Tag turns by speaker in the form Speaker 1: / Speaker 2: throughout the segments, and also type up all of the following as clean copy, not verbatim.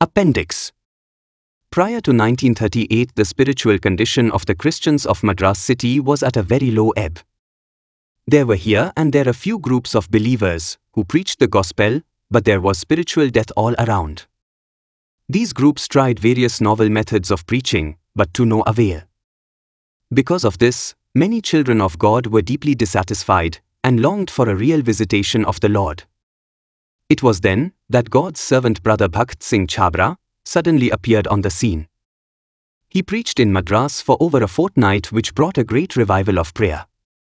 Speaker 1: Appendix. Prior to 1938, the spiritual condition of the Christians of Madras city was at a very low ebb. There were here and there a few groups of believers who preached the gospel, but there was spiritual death all around. These groups tried various novel methods of preaching, but to no avail. Because of this, many children of God were deeply dissatisfied and longed for a real visitation of the Lord. It was then that God's servant Brother Bhakt Singh Chhabra suddenly appeared on the scene. He preached in Madras for over a fortnight, which brought a great revival of prayer.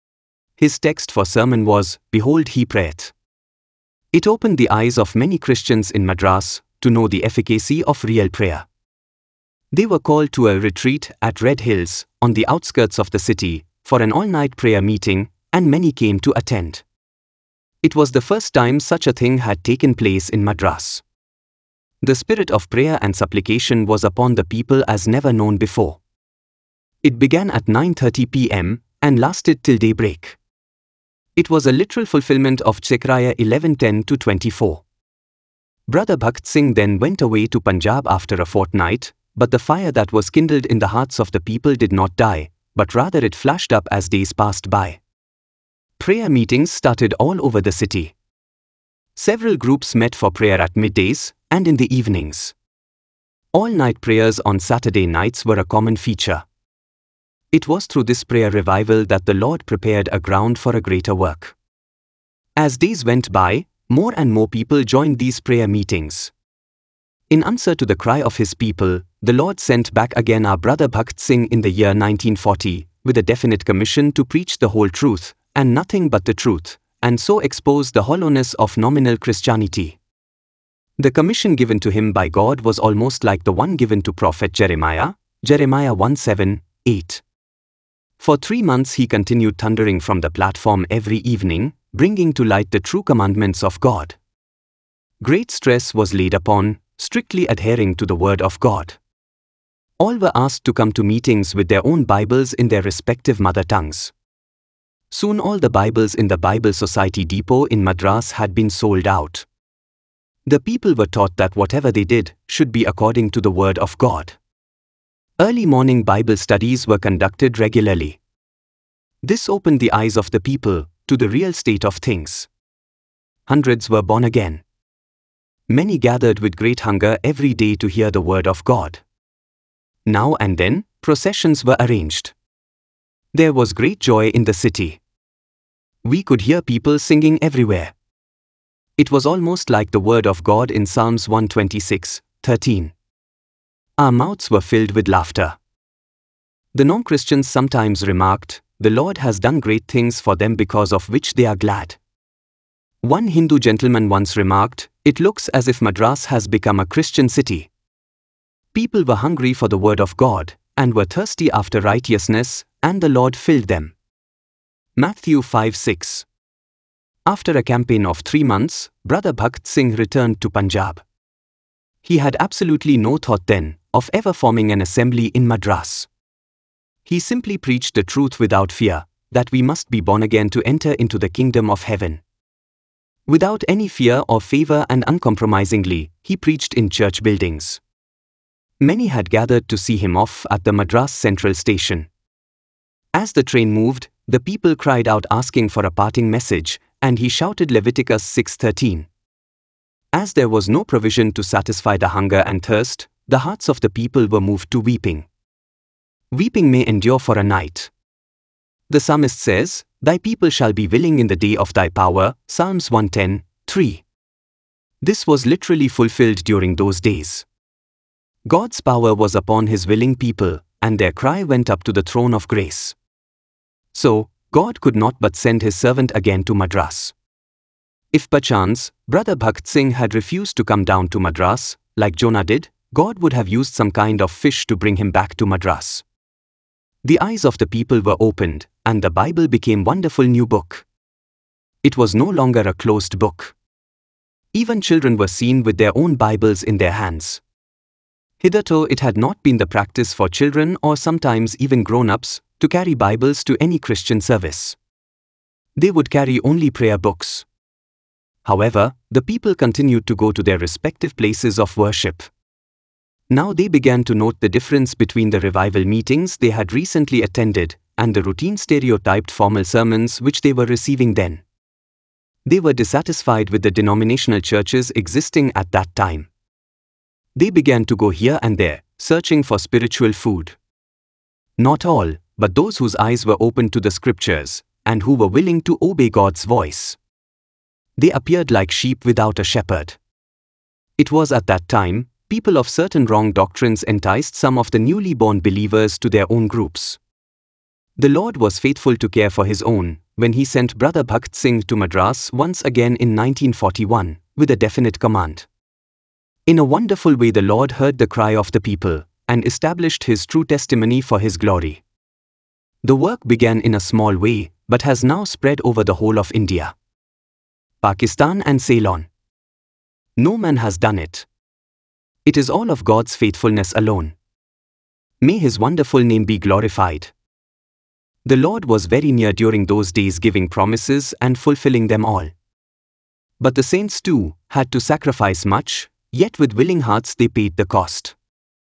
Speaker 1: His text for sermon was, "Behold, he prayeth." It opened the eyes of many Christians in Madras to know the efficacy of real prayer. They were called to a retreat at Red Hills, on the outskirts of the city, for an all-night prayer meeting, and many came to attend. It was the first time such a thing had taken place in Madras. The spirit of prayer and supplication was upon the people as never known before. It began at 9:30 p.m. and lasted till daybreak. It was a literal fulfillment of Zechariah 11:10-24. Brother Bhakt Singh then went away to Punjab after a fortnight, but the fire that was kindled in the hearts of the people did not die, but rather it flashed up as days passed by. Prayer meetings started all over the city. Several groups met for prayer at middays and in the evenings. All-night prayers on Saturday nights were a common feature. It was through this prayer revival that the Lord prepared a ground for a greater work. As days went by, more and more people joined these prayer meetings. In answer to the cry of his people, the Lord sent back again our brother Bhakt Singh in the year 1940 with a definite commission to preach the whole truth and nothing but the truth, and so expose the hollowness of nominal Christianity. The commission given to him by God was almost like the one given to prophet Jeremiah, Jeremiah 1:7-8. For 3 months he continued thundering from the platform every evening, bringing to light the true commandments of God. Great stress was laid upon strictly adhering to the word of God. All were asked to come to meetings with their own Bibles in their respective mother tongues. Soon all the Bibles in the Bible Society depot in Madras had been sold out. The people were taught that whatever they did should be according to the word of God. Early morning Bible studies were conducted regularly. This opened the eyes of the people to the real state of things. Hundreds were born again. Many gathered with great hunger every day to hear the word of God. Now and then, processions were arranged. There was great joy in the city. We could hear people singing everywhere. It was almost like the word of God in Psalms 126:13. Our mouths were filled with laughter. The non-Christians sometimes remarked, "The Lord has done great things for them because of which they are glad." One Hindu gentleman once remarked, "It looks as if Madras has become a Christian city." People were hungry for the word of God and were thirsty after righteousness, and the Lord filled them. Matthew 5:6. After a campaign of 3 months, Brother Bhakt Singh returned to Punjab. He had absolutely no thought then of ever forming an assembly in Madras. He simply preached the truth without fear, that we must be born again to enter into the kingdom of heaven. Without any fear or favor and uncompromisingly, he preached in church buildings. Many had gathered to see him off at the Madras Central Station. As the train moved, the people cried out asking for a parting message, and he shouted Leviticus 6:13. As there was no provision to satisfy the hunger and thirst, the hearts of the people were moved to weeping. Weeping may endure for a night. The psalmist says, "Thy people shall be willing in the day of thy power," Psalms 110:3. This was literally fulfilled during those days. God's power was upon his willing people, and their cry went up to the throne of grace. So, God could not but send his servant again to Madras. If perchance, Brother Bhakt Singh had refused to come down to Madras, like Jonah did, God would have used some kind of fish to bring him back to Madras. The eyes of the people were opened, and the Bible became a wonderful new book. It was no longer a closed book. Even children were seen with their own Bibles in their hands. Hitherto it had not been the practice for children or sometimes even grown-ups to carry Bibles to any Christian service. They would carry only prayer books. However, the people continued to go to their respective places of worship. Now they began to note the difference between the revival meetings they had recently attended and the routine stereotyped formal sermons which they were receiving then. They were dissatisfied with the denominational churches existing at that time. They began to go here and there, searching for spiritual food. Not all, but those whose eyes were open to the scriptures, and who were willing to obey God's voice. They appeared like sheep without a shepherd. It was at that time, people of certain wrong doctrines enticed some of the newly born believers to their own groups. The Lord was faithful to care for His own, when He sent Brother Bhakt Singh to Madras once again in 1941, with a definite command. In a wonderful way the Lord heard the cry of the people, and established His true testimony for His glory. The work began in a small way, but has now spread over the whole of India, Pakistan and Ceylon. No man has done it. It is all of God's faithfulness alone. May His wonderful name be glorified. The Lord was very near during those days, giving promises and fulfilling them all. But the saints too had to sacrifice much, yet with willing hearts they paid the cost.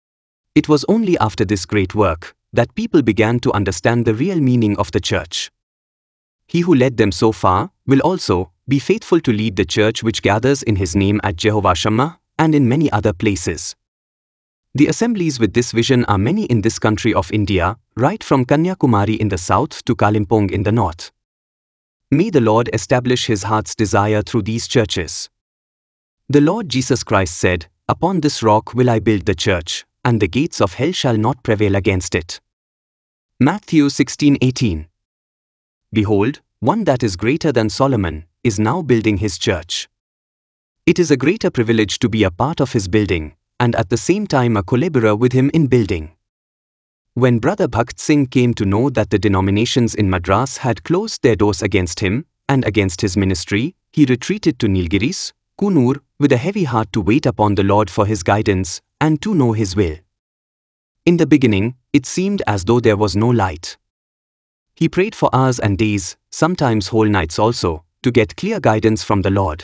Speaker 1: It was only after this great work that people began to understand the real meaning of the church. He who led them so far will also be faithful to lead the church which gathers in His name at Jehovah Shammah and in many other places. The assemblies with this vision are many in this country of India, right from Kanyakumari in the south to Kalimpong in the north. May the Lord establish His heart's desire through these churches. The Lord Jesus Christ said, "Upon this rock will I build the church, and the gates of hell shall not prevail against it." Matthew 16:18. Behold, one that is greater than Solomon is now building his church. It is a greater privilege to be a part of his building, and at the same time a collaborator with him in building. When Brother Bhakt Singh came to know that the denominations in Madras had closed their doors against him and against his ministry, he retreated to Nilgiris, Kunur, with a heavy heart to wait upon the Lord for His guidance and to know His will. In the beginning, it seemed as though there was no light. He prayed for hours and days, sometimes whole nights also, to get clear guidance from the Lord.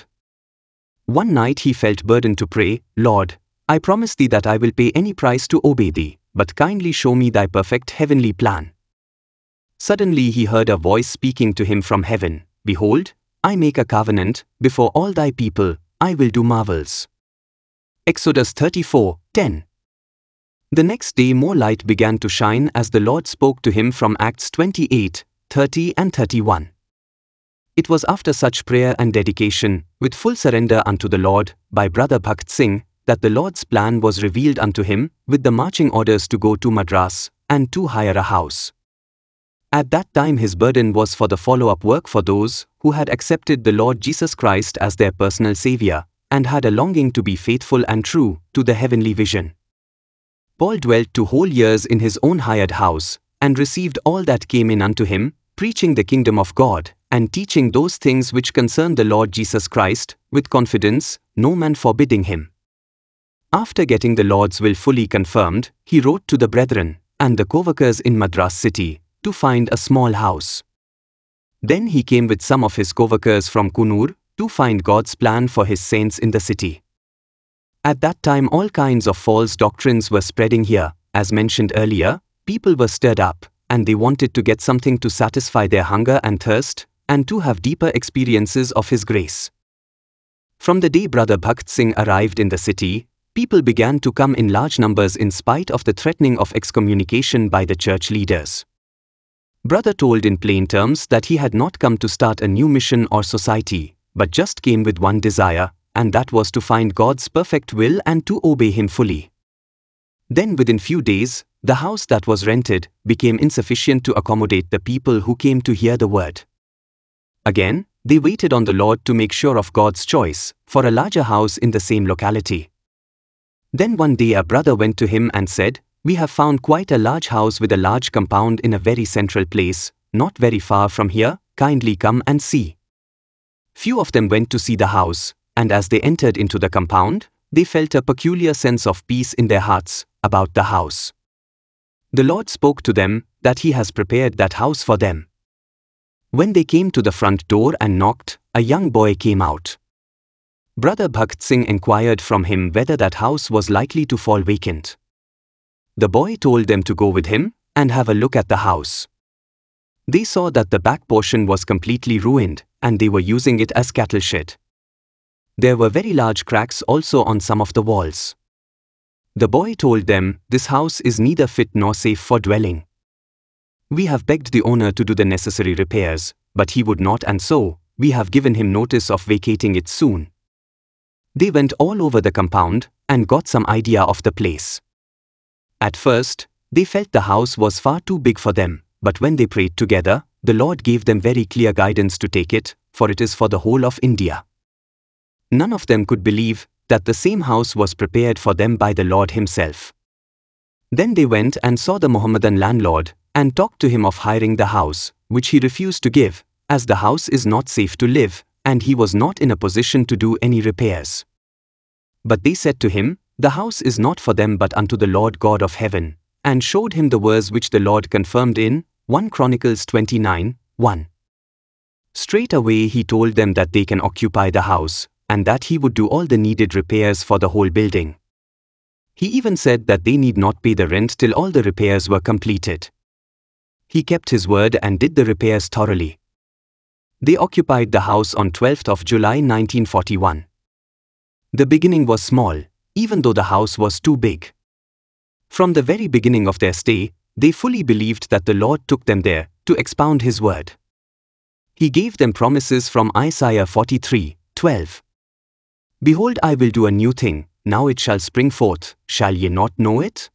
Speaker 1: One night he felt burdened to pray, "Lord, I promise Thee that I will pay any price to obey Thee, but kindly show me Thy perfect heavenly plan." Suddenly he heard a voice speaking to him from heaven, "Behold, I make a covenant, before all Thy people, I will do marvels." Exodus 34:10. The next day more light began to shine as the Lord spoke to him from Acts 28:30 and 31. It was after such prayer and dedication, with full surrender unto the Lord, by Brother Bhakt Singh, that the Lord's plan was revealed unto him, with the marching orders to go to Madras, and to hire a house. At that time his burden was for the follow-up work for those who had accepted the Lord Jesus Christ as their personal Savior, and had a longing to be faithful and true to the heavenly vision. Paul dwelt 2 whole years in his own hired house, and received all that came in unto him, preaching the kingdom of God, and teaching those things which concern the Lord Jesus Christ, with confidence, no man forbidding him. After getting the Lord's will fully confirmed, he wrote to the brethren and the co-workers in Madras city to find a small house. Then he came with some of his co-workers from Kunur to find God's plan for His saints in the city. At that time all kinds of false doctrines were spreading here. As mentioned earlier, people were stirred up, and they wanted to get something to satisfy their hunger and thirst, and to have deeper experiences of His grace. From the day Brother Bhakt Singh arrived in the city, people began to come in large numbers in spite of the threatening of excommunication by the church leaders. Brother told in plain terms that he had not come to start a new mission or society, but just came with one desire, and that was to find God's perfect will and to obey Him fully. Then within few days, the house that was rented became insufficient to accommodate the people who came to hear the word. Again, they waited on the Lord to make sure of God's choice for a larger house in the same locality. Then one day a brother went to him and said, "We have found quite a large house with a large compound in a very central place, not very far from here, kindly come and see." Few of them went to see the house, and as they entered into the compound, they felt a peculiar sense of peace in their hearts about the house. The Lord spoke to them that He has prepared that house for them. When they came to the front door and knocked, a young boy came out. Brother Bhakt Singh inquired from him whether that house was likely to fall vacant. The boy told them to go with him and have a look at the house. They saw that the back portion was completely ruined and they were using it as cattle shed. There were very large cracks also on some of the walls. The boy told them, "This house is neither fit nor safe for dwelling. We have begged the owner to do the necessary repairs, but he would not, and so we have given him notice of vacating it soon." They went all over the compound and got some idea of the place. At first, they felt the house was far too big for them, but when they prayed together, the Lord gave them very clear guidance to take it, for it is for the whole of India. None of them could believe that the same house was prepared for them by the Lord Himself. Then they went and saw the Mohammedan landlord and talked to him of hiring the house, which he refused to give, as the house is not safe to live, and he was not in a position to do any repairs. But they said to him, "The house is not for them but unto the Lord God of heaven," and showed him the verse which the Lord confirmed in 1 Chronicles 29:1. Straight away he told them that they can occupy the house, and that he would do all the needed repairs for the whole building. He even said that they need not pay the rent till all the repairs were completed. He kept his word and did the repairs thoroughly. They occupied the house on 12th of July 1941. The beginning was small, even though the house was too big. From the very beginning of their stay, they fully believed that the Lord took them there to expound His word. He gave them promises from Isaiah 43:12. "Behold, I will do a new thing, now it shall spring forth, shall ye not know it?"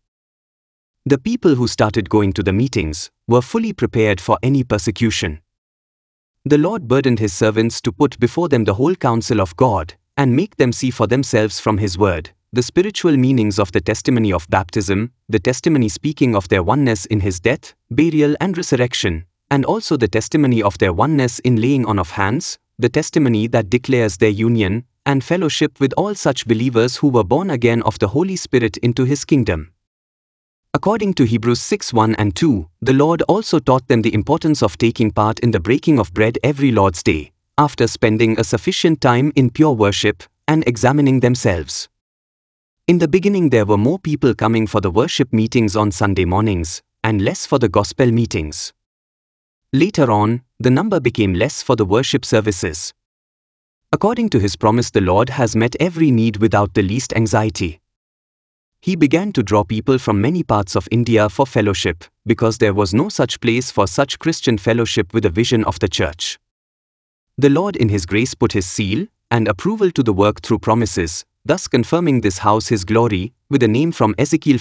Speaker 1: The people who started going to the meetings were fully prepared for any persecution. The Lord burdened His servants to put before them the whole counsel of God and make them see for themselves from His word the spiritual meanings of the testimony of baptism, the testimony speaking of their oneness in His death, burial and resurrection, and also the testimony of their oneness in laying on of hands, the testimony that declares their union and fellowship with all such believers who were born again of the Holy Spirit into His kingdom. According to Hebrews 6:1 and 2, the Lord also taught them the importance of taking part in the breaking of bread every Lord's Day, after spending a sufficient time in pure worship and examining themselves. In the beginning there were more people coming for the worship meetings on Sunday mornings, and less for the gospel meetings. Later on, the number became less for the worship services. According to His promise, the Lord has met every need without the least anxiety. He began to draw people from many parts of India for fellowship, because there was no such place for such Christian fellowship with a vision of the church. The Lord in His grace put His seal and approval to the work through promises, thus confirming this house His glory, with a name from Ezekiel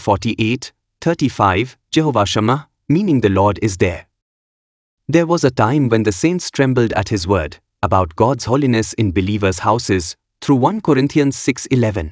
Speaker 1: 48:35, Jehovah Shammah, meaning the Lord is there. There was a time when the saints trembled at His word about God's holiness in believers' houses, through 1 Corinthians 6:11.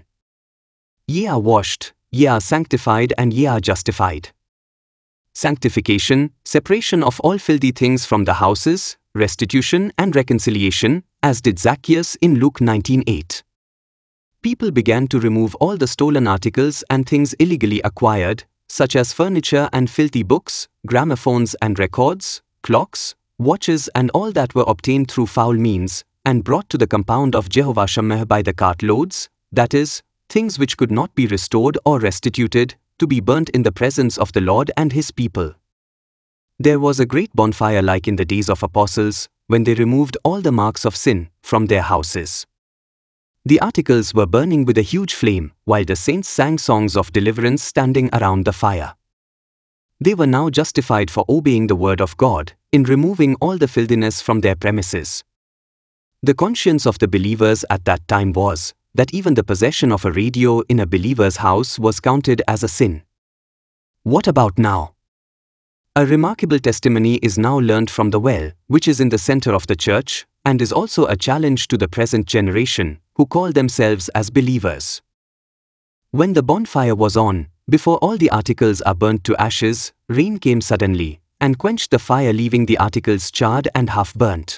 Speaker 1: Ye are washed, ye are sanctified, and ye are justified. Sanctification, separation of all filthy things from the houses, restitution and reconciliation, as did Zacchaeus in Luke 19:8. People began to remove all the stolen articles and things illegally acquired, such as furniture and filthy books, gramophones and records, clocks, watches, and all that were obtained through foul means, and brought to the compound of Jehovah Shammah by the cartloads, that is, things which could not be restored or restituted, to be burnt in the presence of the Lord and His people. There was a great bonfire like in the days of apostles, when they removed all the marks of sin from their houses. The articles were burning with a huge flame, while the saints sang songs of deliverance standing around the fire. They were now justified for obeying the word of God, in removing all the filthiness from their premises. The conscience of the believers at that time was that even the possession of a radio in a believer's house was counted as a sin. What about now? A remarkable testimony is now learnt from the well, which is in the center of the church, and is also a challenge to the present generation, who call themselves as believers. When the bonfire was on, before all the articles are burnt to ashes, rain came suddenly, and quenched the fire, leaving the articles charred and half-burnt.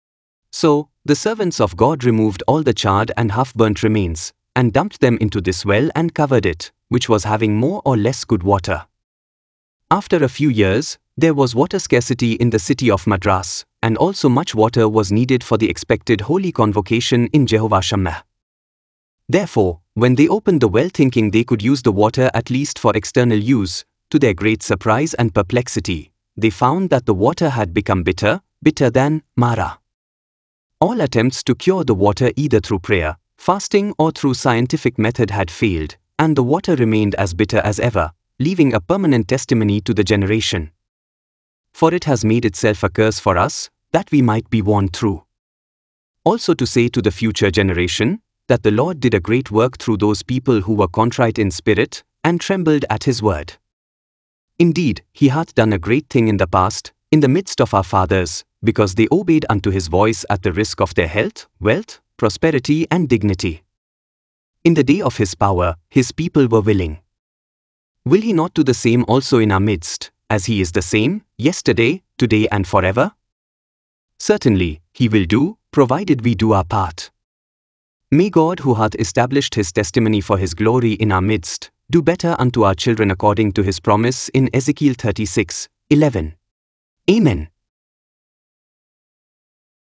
Speaker 1: So, the servants of God removed all the charred and half-burnt remains, and dumped them into this well and covered it, which was having more or less good water. After a few years, there was water scarcity in the city of Madras, and also much water was needed for the expected holy convocation in Jehovah Shammah. Therefore, when they opened the well thinking they could use the water at least for external use, to their great surprise and perplexity, they found that the water had become bitter, bitter than Mara. All attempts to cure the water either through prayer, fasting or through scientific method had failed, and the water remained as bitter as ever, leaving a permanent testimony to the generation. For it has made itself a curse for us, that we might be warned through. Also to say to the future generation, that the Lord did a great work through those people who were contrite in spirit, and trembled at his word. Indeed, he hath done a great thing in the past, in the midst of our fathers, because they obeyed unto his voice at the risk of their health, wealth, prosperity and dignity. In the day of his power, his people were willing. Will he not do the same also in our midst, as he is the same, yesterday, today and forever? Certainly, he will do, provided we do our part. May God, who hath established his testimony for his glory in our midst, do better unto our children according to his promise in Ezekiel 36:11. Amen.